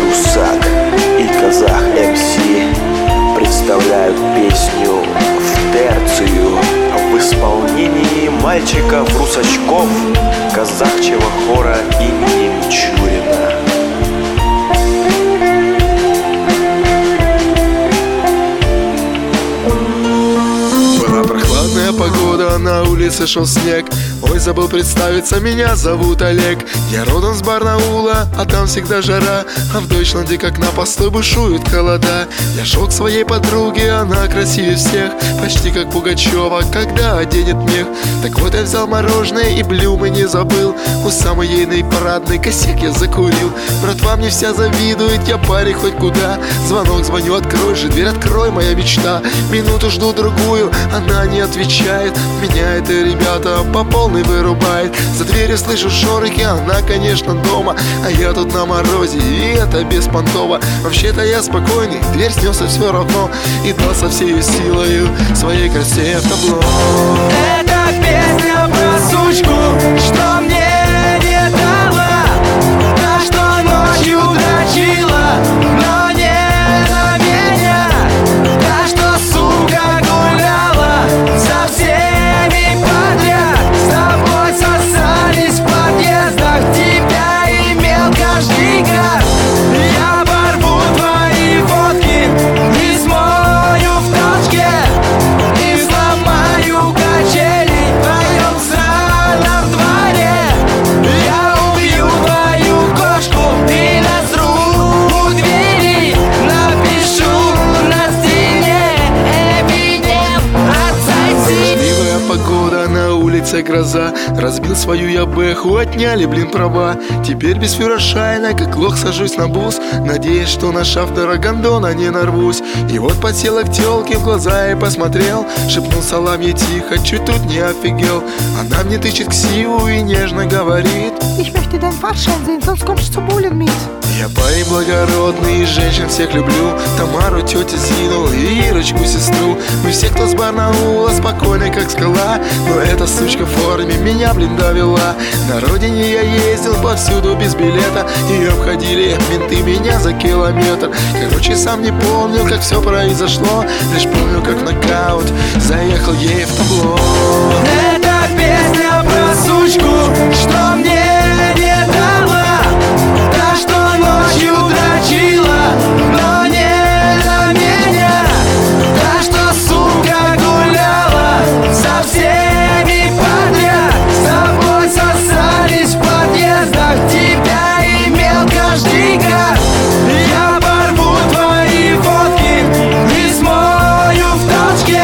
Русак и Казах МС представляют песню «В терцию» в исполнении мальчиков-русачков казахчего хора имени Мичурина. Прохладная погода, на улице шел снег. Ой, забыл представиться, меня зовут Олег. Я родом с Барнаула, а там всегда жара, а в Дойчланде, как на постой, бушуют холода. Я шел к своей подруге, она красивее всех, почти как Пугачева, когда оденет мех. Так вот я взял мороженое и блюмы не забыл. У самой ейной парадной косяк я закурил. Братва мне вся завидует, я парень хоть куда. Звонок, звоню, открой же дверь, открой, моя мечта. Минуту жду другую, она не отвечает. Меня это, ребята, по полной вырубает. За дверью слышу шорохи, она, конечно, дома, а я тут на морозе, и это беспонтово. Вообще-то я спокойный, дверь снесся все равно, и дал со всей силою своей красе в табло. Это песня про сучку, что мне не дала, та, что ночью дрочила, но не на меня, та, что, сука, гуляла со всеми подряд, с тобой сосались в подъездах, тебя имел каждый гад. Я порву твои фотки и смою в точке, и сломаю качели в твоем сраном дворе. Я убью твою кошку и насру у двери, напишу на стене Eminem отсоси. Дождливая погода, на улице гроза. Разбил свою я бэху, отняли, блин, права. Теперь без фюрершайна, как лох, сажусь на бус, надеясь, что на шафтера гондона не нарвусь. И вот подсела к тёлке, в глаза и посмотрел, шепнул салам ей тихо, чуть тут не офигел. Она мне тычет ксиву и нежно говорит: Ich möchte deinen Fahrschein sehen, sonst kommst du zu Bullen mit. я парень благородный, и женщин всех люблю. Тамару, тетю Зину и Ирочку, сестру. Мы все, кто с Барнаула, спокойны, как скала. Но эта сучка в форме меня, блин, довела. На родине я ездил повсюду без билета, и обходили менты меня за километр. Короче, сам не помню, как все произошло, лишь помню, как в нокаут заехал ей в табло. Это песня про сучку, что мне не дала, та, что ночью дрочила, но не на меня, та, что, сука, гуляла со всеми подряд, с тобой сосались в подъездах, тебя имел каждый гад. Я порву твои фотки и смою в точке,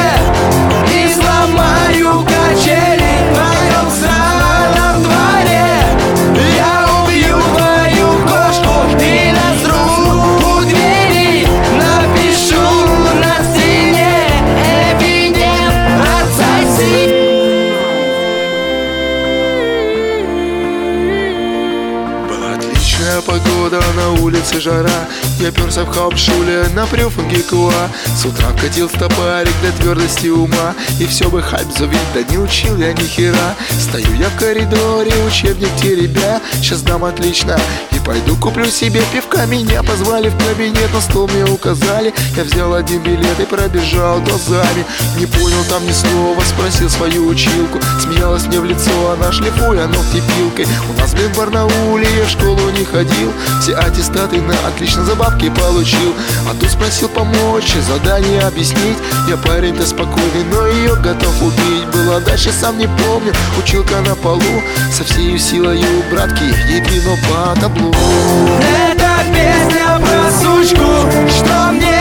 и сломаю качели в твоем сраном дворе. Я убью твою кошку и насру у двери, напишу на стене Eminem отсоси. Была отличная погода, на улице жара. Я перся в хаупшуле на прюфунге Куа. С утра вкатил стопарик для твердости ума, и все бы хабзу вид, да не учил я ни хера. Стою я в коридоре, учебник теребя, сейчас дам отлично и пойду куплю себе пивка. Меня позвали в кабинет, на стол мне указали. Я взял один билет и пробежал глазами. Не понял там ни слова, спросил свою училку. Смеялась мне в лицо, она шлифуя ногти пилкой. У нас, блин, в Барнауле, я в школу не ходил, все аттестаты на отлично за бабки получил. А тут спросил помочь, задание объяснить. Я парень-то спокойный, но ее готов убить. Было дальше, сам не помню, училка на полу, со всей силою братки ей двину по таблу. Это песня про сучку, что мне